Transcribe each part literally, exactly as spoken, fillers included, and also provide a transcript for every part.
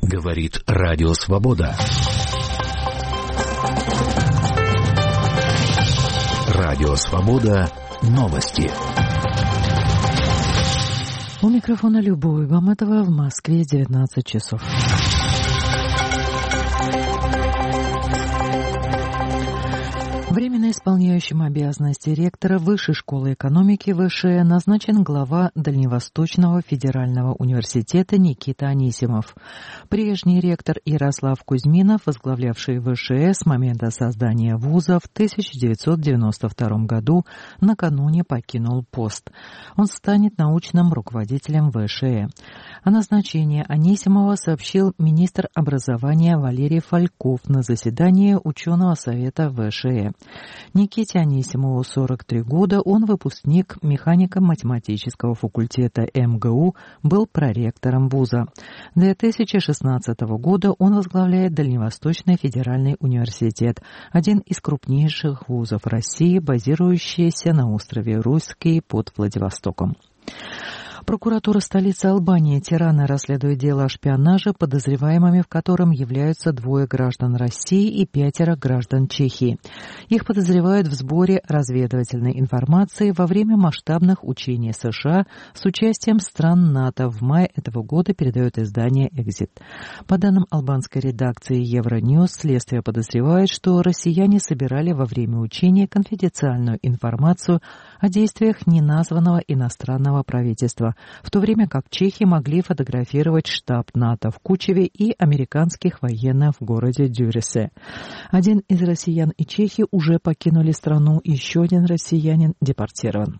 Говорит Радио Свобода. Радио Свобода. Новости. У микрофона Любовь Гаматова, в Москве девятнадцать часов. Временно исполняющим обязанности ректора Высшей школы экономики ВШЭ назначен глава Дальневосточного федерального университета Никита Анисимов. Прежний ректор Ярослав Кузьминов, возглавлявший ВШЭ с момента создания вуза в тысяча девятьсот девяносто втором году, накануне покинул пост. Он станет научным руководителем ВШЭ. О назначении Анисимова сообщил министр образования Валерий Фальков на заседании ученого совета ВШЭ. Никите Анисимову сорок три года, он выпускник механико-математического факультета МГУ, был проректором вуза. С две тысячи шестнадцатого года он возглавляет Дальневосточный федеральный университет, один из крупнейших вузов России, базирующийся на острове Русский под Владивостоком. Прокуратура столицы Албании Тирана расследует дело о шпионаже, подозреваемыми в котором являются двое граждан России и пятеро граждан Чехии. Их подозревают в сборе разведывательной информации во время масштабных учений США с участием стран НАТО. В мае этого года передает издание «Экзит». По данным албанской редакции Евроньюз, следствие подозревает, что россияне собирали во время учений конфиденциальную информацию о действиях неназванного иностранного правительства, в то время как чехи могли фотографировать штаб НАТО в Кучеве и американских военных в городе Дюресе. Один из россиян и чехи уже покинули страну, еще один россиянин депортирован.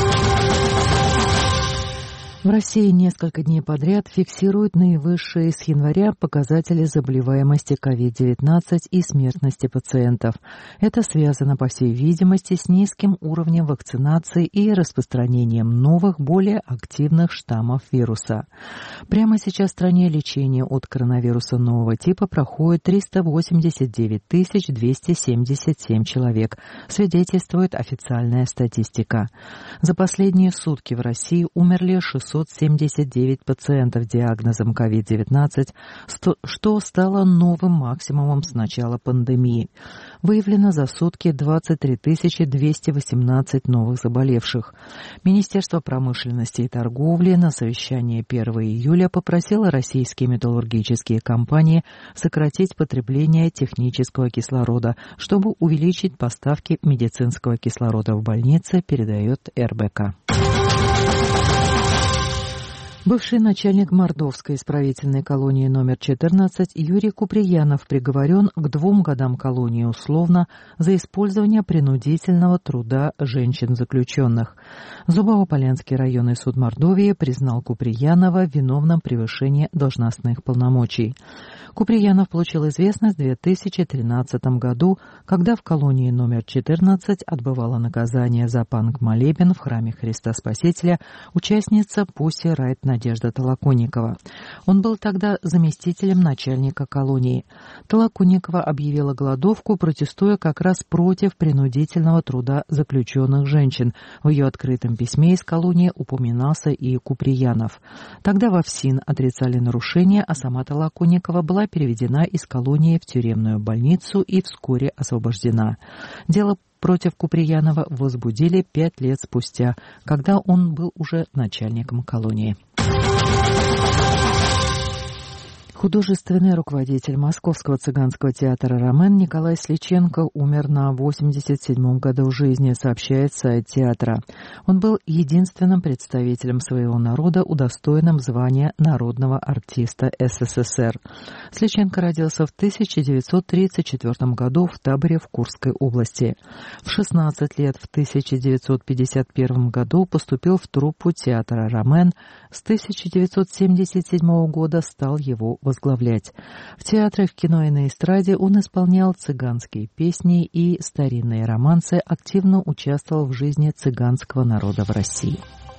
В России несколько дней подряд фиксируют наивысшие с января показатели заболеваемости ковид девятнадцать и смертности пациентов. Это связано, по всей видимости, с низким уровнем вакцинации и распространением новых, более активных штаммов вируса. Прямо сейчас в стране лечение от коронавируса нового типа проходит триста восемьдесят девять тысяч двести семьдесят семь человек, свидетельствует официальная статистика. За последние сутки в России умерли шестьсот семьдесят девять пациентов с диагнозом ковид девятнадцать, что стало новым максимумом с начала пандемии. Выявлено за сутки двадцать три тысячи двести восемнадцать новых заболевших. Министерство промышленности и торговли на совещании первого июля попросило российские металлургические компании сократить потребление технического кислорода, чтобы увеличить поставки медицинского кислорода в больницы, передает эр бэ ка. Бывший начальник Мордовской исправительной колонии номер четырнадцать Юрий Куприянов приговорен к двум годам колонии условно за использование принудительного труда женщин-заключенных. Зубово-Полянский районный суд Мордовии признал Куприянова виновным в превышении должностных полномочий. Куприянов получил известность в две тысячи тринадцатом году, когда в колонии номер четырнадцать отбывала наказание за панк-молебен в храме Христа Спасителя участница Пусси Райт Надежда Толоконникова. Он был тогда заместителем начальника колонии. Толоконникова объявила голодовку, протестуя как раз против принудительного труда заключенных женщин. В ее открытом письме из колонии упоминался и Куприянов. Тогда во ФСИН отрицали нарушения, а сама Толоконникова была переведена из колонии в тюремную больницу и вскоре освобождена. Дело против Куприянова возбудили пять лет спустя, когда он был уже начальником колонии. Художественный руководитель Московского цыганского театра «Ромен» Николай Сличенко умер на восемьдесят седьмом году жизни, сообщает сайт театра. Он был единственным представителем своего народа, удостоенным звания народного артиста эс эс эс эр. Сличенко родился в тысяча девятьсот тридцать четвёртом году в Таборе в Курской области. В шестнадцать лет в тысяча девятьсот пятьдесят первом году поступил в труппу театра «Ромен». С тысяча девятьсот семьдесят седьмого года стал его возглавлять. В театре, в кино и на эстраде он исполнял цыганские песни и старинные романсы, активно участвовал в жизни цыганского народа в России.